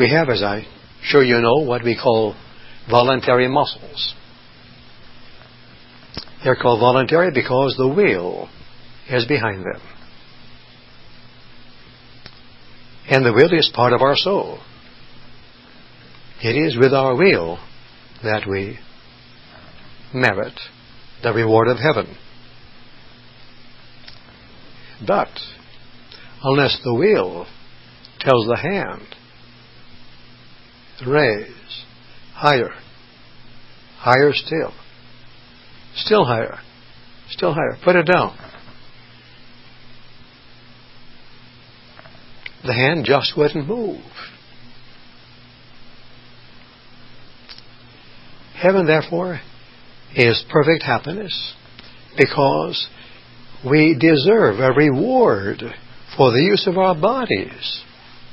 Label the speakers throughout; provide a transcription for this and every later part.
Speaker 1: We have, as I'm sure you know, what we call voluntary muscles. They're called voluntary because the will is behind them. And the will is part of our soul. It is with our will that we merit the reward of heaven. But unless the will tells the hand, raise, higher, higher still, still higher, put it down, the hand just wouldn't move. Heaven, therefore, is perfect happiness because we deserve a reward for the use of our bodies.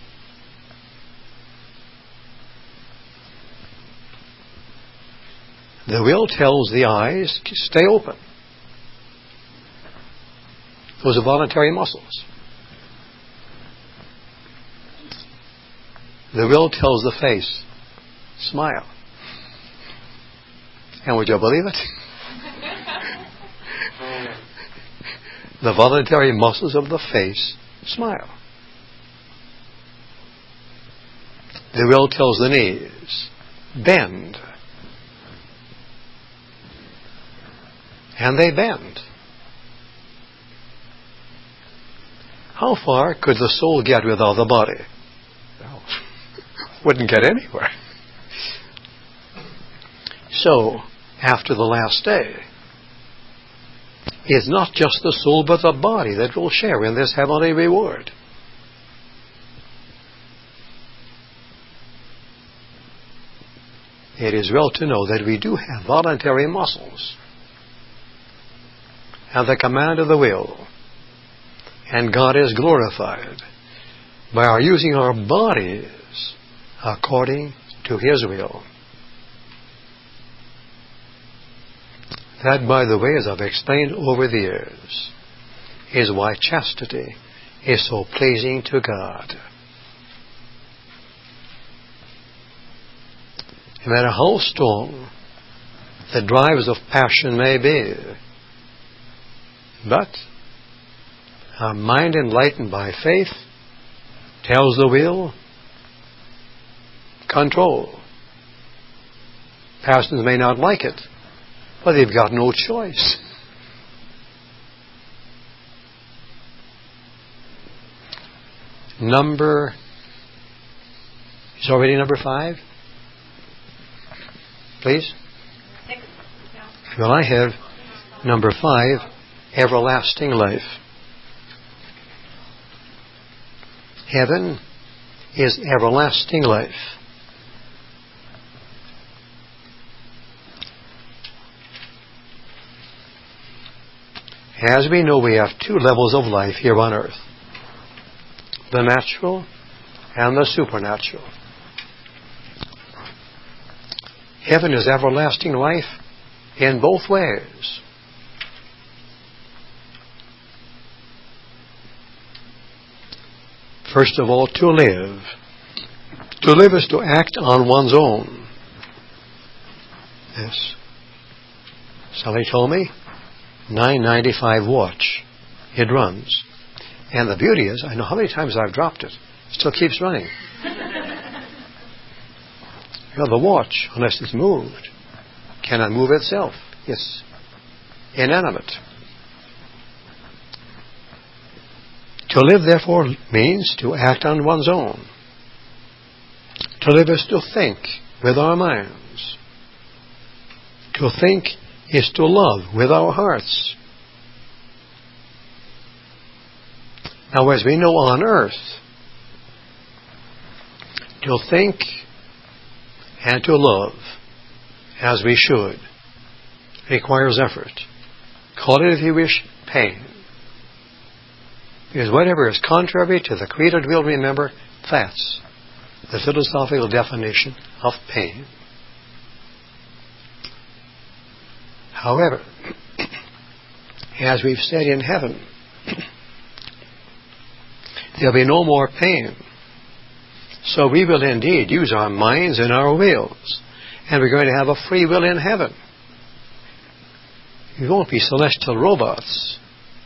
Speaker 1: The will tells the eyes, stay open. Those are voluntary muscles. The will tells the face, smile. And would you believe it? The voluntary muscles of the face smile. The will tells the knees, bend. And they bend. How far could the soul get without the body? Well, wouldn't get anywhere. So, after the last day, it's not just the soul but the body that will share in this heavenly reward. It is well to know that we do have voluntary muscles at the command of the will, and God is glorified by our using our bodies according to His will. That, by the way, as I've explained over the years, is why chastity is so pleasing to God. No matter how strong the drives of passion may be, but a mind enlightened by faith tells the will, control. Passions may not like it, but they've got no choice. Is already number 5? Please?
Speaker 2: 6.
Speaker 1: Well, I have number 5, everlasting life. Heaven is everlasting life. As we know, we have 2 levels of life here on earth. The natural and the supernatural. Heaven is everlasting life in both ways. First of all, to live. To live is to act on one's own. Yes. Somebody told me, 995 watch. It runs. And the beauty is, I know how many times I've dropped it. It still keeps running. The watch, unless it's moved, cannot move itself. It's inanimate. To live, therefore, means to act on one's own. To live is to think with our minds. To think is to love with our hearts. Now, as we know on earth, to think and to love as we should requires effort. Call it, if you wish, pain. Because whatever is contrary to the created will, remember, that's the philosophical definition of pain. However, as we've said in heaven, there'll be no more pain. So we will indeed use our minds and our wills. And we're going to have a free will in heaven. We won't be celestial robots.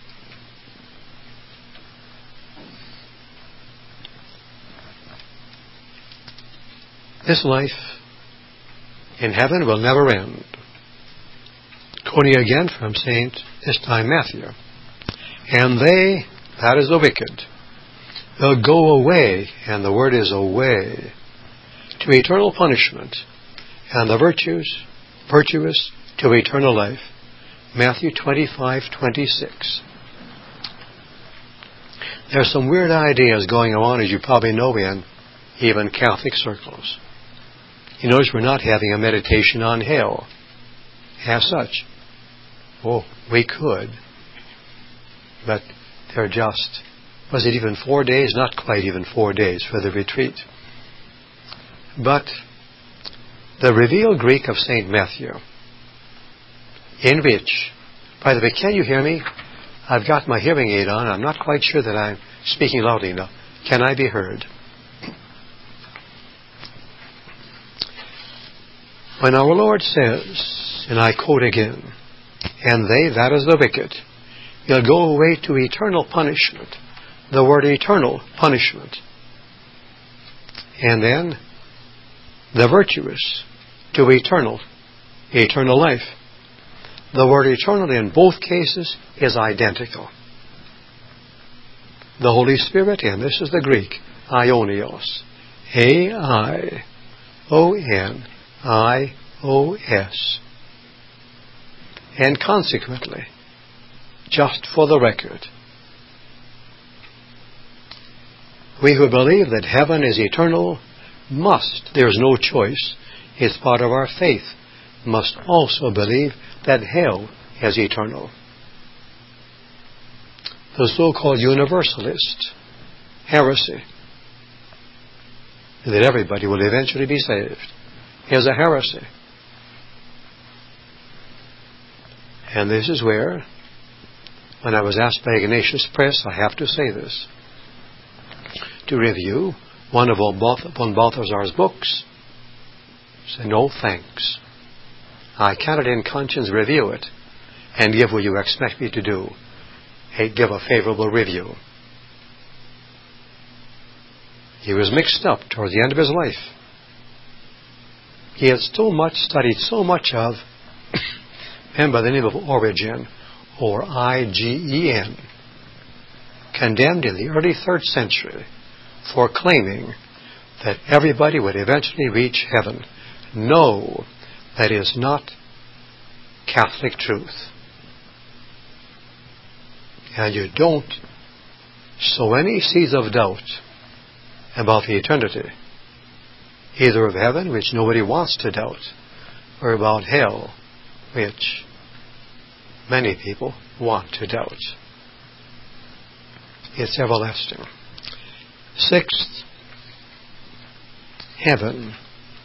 Speaker 1: This life in heaven will never end. Quoting again from St. this time Matthew. And they, that is the wicked, will go away, and the word is away, to eternal punishment, and the virtuous to eternal life. Matthew 25:26. There's some weird ideas going on, as you probably know, in even Catholic circles. You notice we're not having a meditation on hell as such. Oh, we could. But they're just, was it even 4 days? Not quite even 4 days for the retreat. But the revealed Greek of St. Matthew, in which, by the way, can you hear me? I've got my hearing aid on. I'm not quite sure that I'm speaking loudly enough. Can I be heard? When our Lord says, and I quote again, and they, that is the wicked, will go away to eternal punishment. The word eternal, punishment. And then, the virtuous to eternal life. The word eternal in both cases is identical. The Holy Spirit, and this is the Greek, aionios. A-I-O-N-I-O-S. And consequently, just for the record, we who believe that heaven is eternal must, there's no choice, it's part of our faith, must also believe that hell is eternal. The so-called universalist heresy, that everybody will eventually be saved, is a heresy. And this is where, when I was asked by Ignatius Press, I have to say this, to review one of von Balthasar's books, say, no thanks. I cannot in conscience review it and give what you expect me to do. Give a favorable review. He was mixed up towards the end of his life. He had studied so much of a man by the name of Origen, or I-G-E-N, condemned in the early 3rd century for claiming that everybody would eventually reach heaven. No, that is not Catholic truth. And you don't sow any seeds of doubt about the eternity, either of heaven, which nobody wants to doubt, or about hell, which many people want to doubt. It's everlasting. 6th, heaven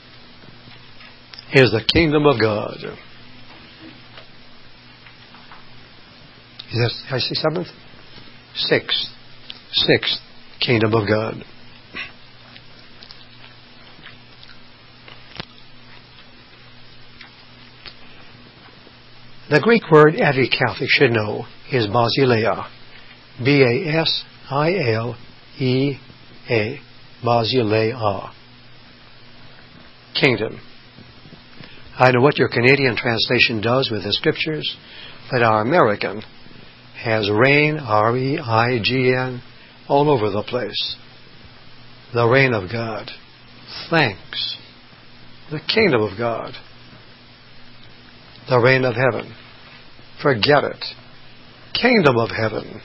Speaker 1: is the kingdom of God. Is that, I say 7th? 6th, kingdom of God. The Greek word every Catholic should know is basileia. B-A-S-I-L-E-A. Basileia. Kingdom. I know what your Canadian translation does with the scriptures, but our American has reign, R-E-I-G-N, all over the place. The reign of God. Thanks. The kingdom of God. The reign of heaven. Forget it. Kingdom of heaven.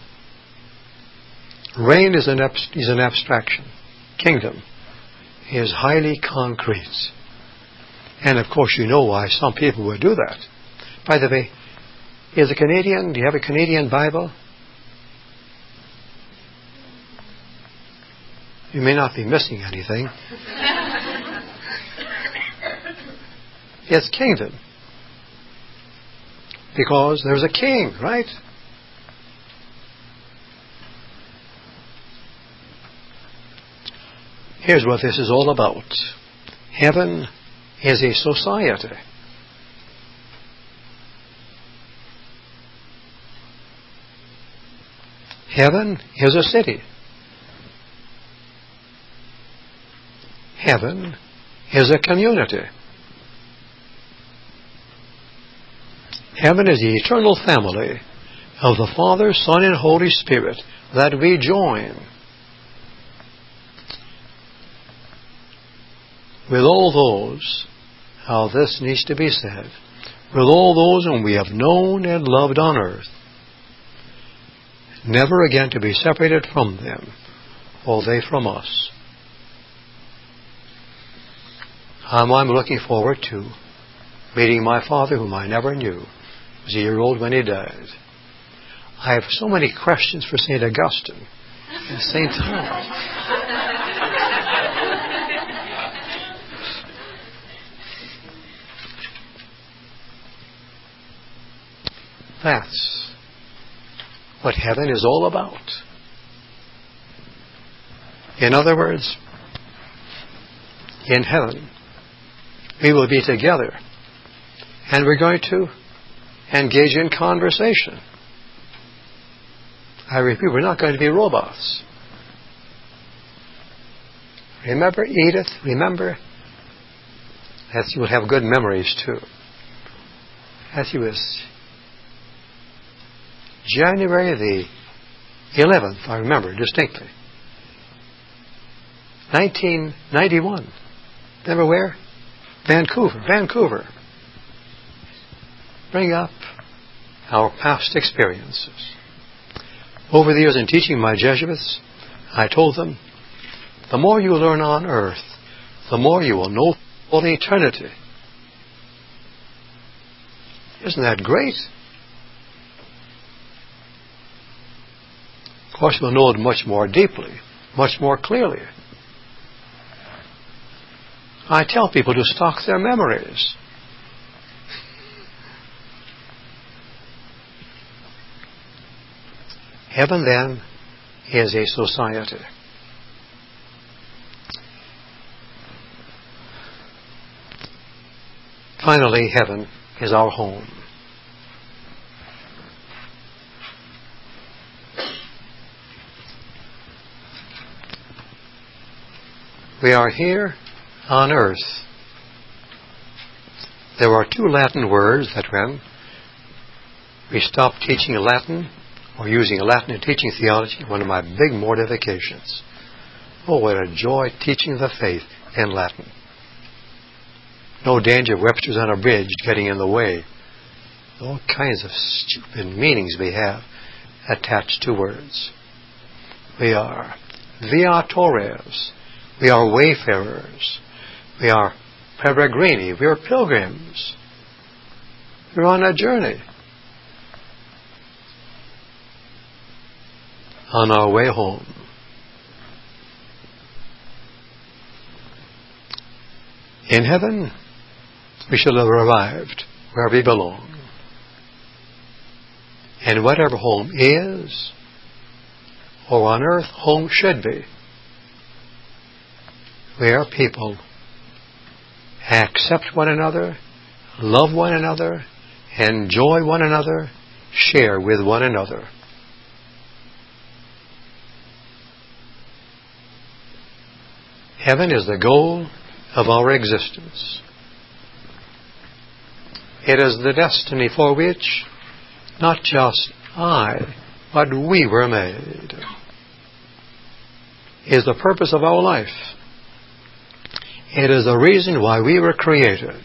Speaker 1: Reign is an abstraction. Kingdom is highly concrete. And of course you know why some people would do that. By the way, do you have a Canadian Bible? You may not be missing anything. It's kingdom. Because there's a king, right? Here's what this is all about. Heaven is a society. Heaven is a city. Heaven is a community. Heaven is the eternal family of the Father, Son, and Holy Spirit that we join with all those, how this needs to be said, with all those whom we have known and loved on earth, never again to be separated from them, or they from us. I'm looking forward to meeting my father, whom I never knew. He was a year old when he died. I have so many questions for St. Augustine and St. Thomas. That's what heaven is all about. In other words, in heaven, we will be together, and we're going to engage in conversation. I repeat, we're not going to be robots. Remember Edith? Remember? That you will have good memories too. That she was January the 11th, I remember distinctly. 1991. Remember where? Vancouver. Bring up our past experiences. Over the years in teaching my Jesuits, I told them, the more you learn on earth, the more you will know for eternity. Isn't that great? Of course, we'll know it much more deeply, much more clearly. I tell people to stock their memories. Heaven, then, is a society. Finally, heaven is our home. We are here on earth. There are two Latin words that when we stop teaching Latin or using Latin in teaching theology, one of my big mortifications. Oh, what a joy teaching the faith in Latin. No danger of Webster's Unabridged getting in the way. All kinds of stupid meanings we have attached to words. We are viatores. We are wayfarers. We are peregrini. We are pilgrims. We're on a journey. On our way home. In heaven, we shall have arrived where we belong. And whatever home is, or on earth home should be, where people accept one another, love one another, enjoy one another, share with one another. Heaven is the goal of our existence. It is the destiny for which not just I, but we were made. It is the purpose of our life. It is the reason why we were created.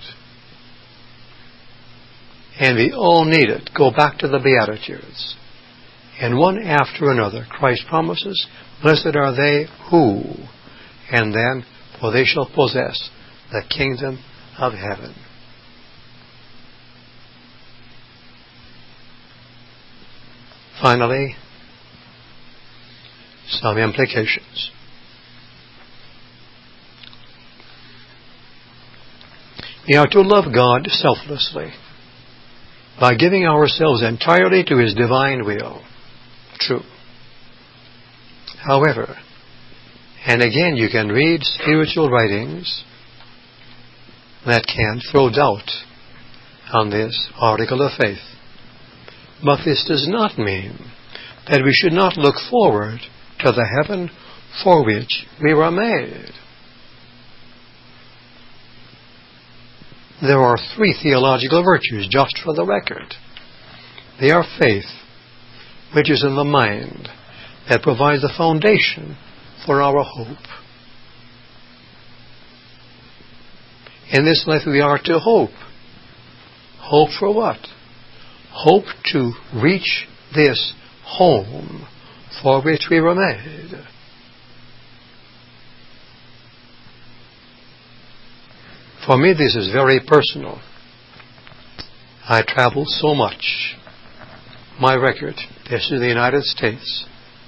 Speaker 1: And we all need it. Go back to the Beatitudes. And one after another, Christ promises, blessed are they who, and then, for they shall possess the kingdom of heaven. Finally, some implications. We are to love God selflessly by giving ourselves entirely to His divine will. True. However, And again, you can read spiritual writings that can throw doubt on this article of faith. But this does not mean that we should not look forward to the heaven for which we were made. There are 3 theological virtues, just for the record. They are faith, which is in the mind, that provides the foundation for our hope. In this life we are to hope. Hope for what? Hope to reach this home for which we were made. For me, this is very personal. I traveled so much. My record, this is the United States.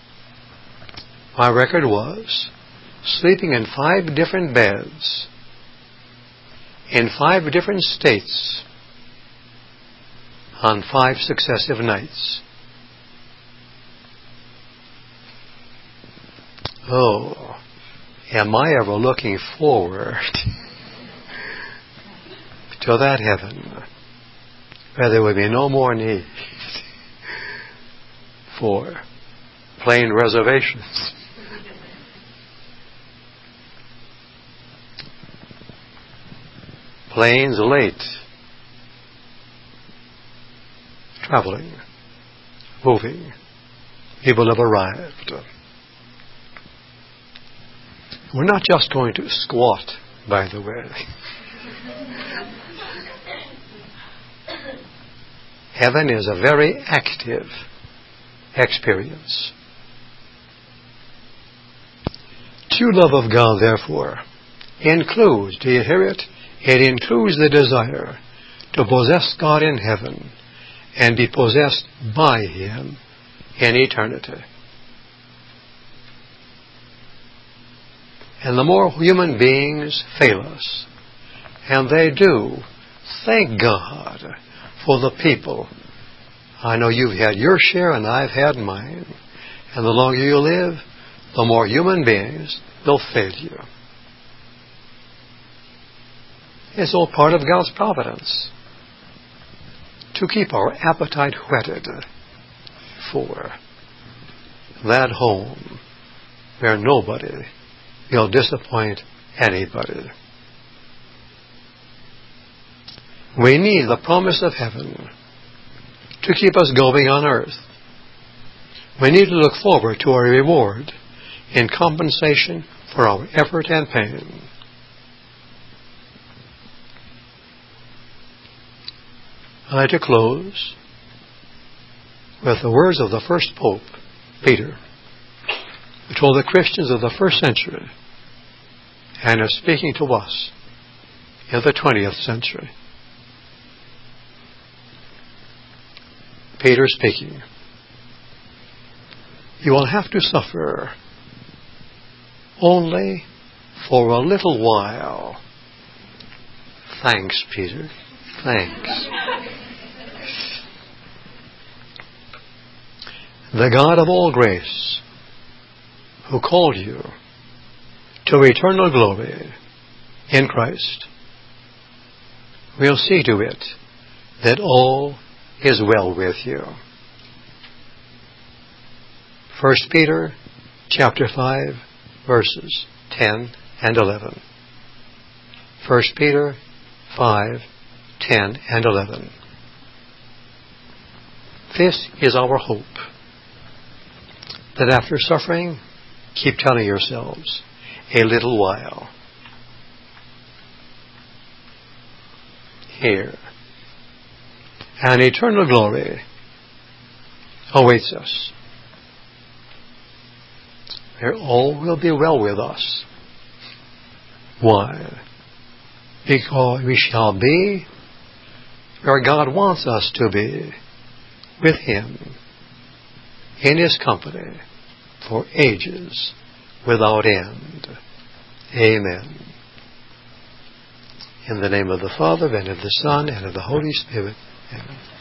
Speaker 1: My record was sleeping in 5 different beds, in 5 different states, on 5 successive nights. Oh, am I ever looking forward to that heaven where there will be no more need for plane reservations. Planes late. Traveling. Moving. People have arrived. We're not just going to squat, by the way. Heaven is a very active experience. True love of God, therefore, includes, do you hear it? It includes the desire to possess God in heaven and be possessed by Him in eternity. And the more human beings fail us, and they do, thank God for the people. I know you've had your share and I've had mine. And the longer you live, the more human beings will fail you. It's all part of God's providence to keep our appetite whetted for that home where nobody will disappoint anybody. We need the promise of heaven to keep us going on earth. We need to look forward to our reward in compensation for our effort and pain. I'd like to close with the words of the first Pope, Peter, who told the Christians of the first century and is speaking to us in the 20th century. Peter speaking. You will have to suffer only for a little while. Thanks, Peter. Thanks. The God of all grace, who called you to eternal glory in Christ, will see to it that all is well with you. 1 Peter chapter 5, verses 10 and 11. 1 Peter 5, 10 and 11. This is our hope, that after suffering, keep telling yourselves, a little while. Here. And eternal glory awaits us, where all will be well with us. Why? Because we shall be where God wants us to be, with Him, in His company, for ages without end. Amen. In the name of the Father, and of the Son, and of the Holy Spirit. Amen.